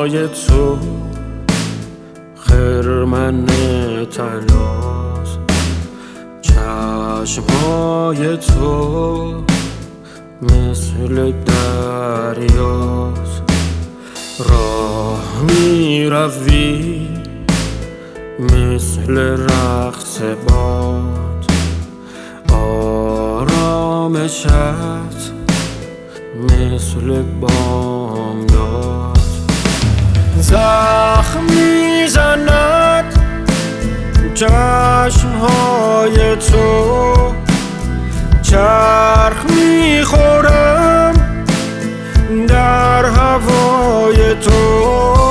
چشمهای تو خرمن طلاست، چشمهای تو مثل دریاست. راه می روی مثل رقص باد، آرامشت مثل بامداد. زخم میزند چشمهای تو، چرخ میخورم در هوای تو.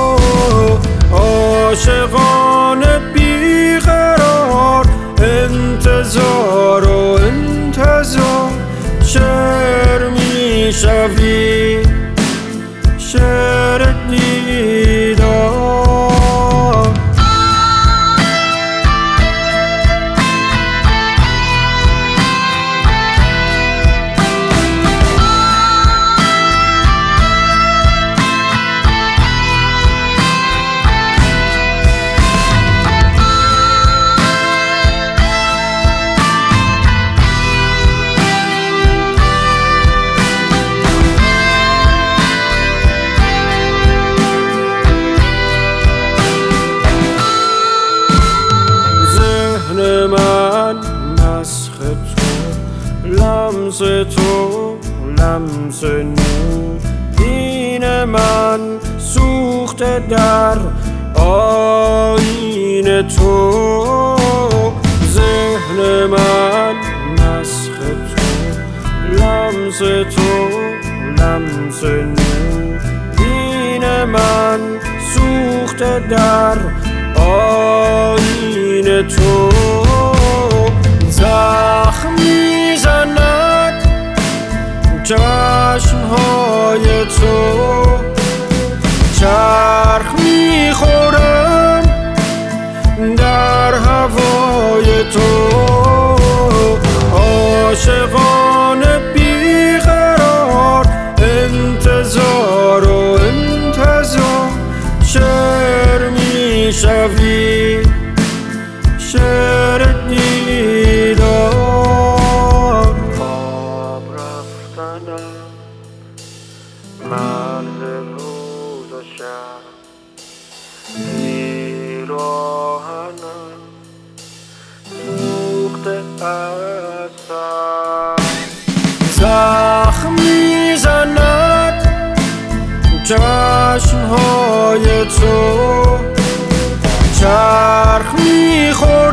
عاشقانه بیقرار انتظار و انتظار، شعر میشوی شعر دیدار. من نسخ تو، لمس تو، لمس نور. دین من سوخته در آیین تو. ذهن من نسخ تو، لمس تو، لمس نور. دین من سوخته در آیین تو. زخم میزند چشمهای تو، چرخ میخورم در هوای تو. عاشقانه بیقرار انتظار و انتظار، شعر میشوی شعر دیدار. خواب رفتنم مرز روز و شب، پیراهنم سوخته از سر. زخم میزند چشمهای تو، چرخ میخورد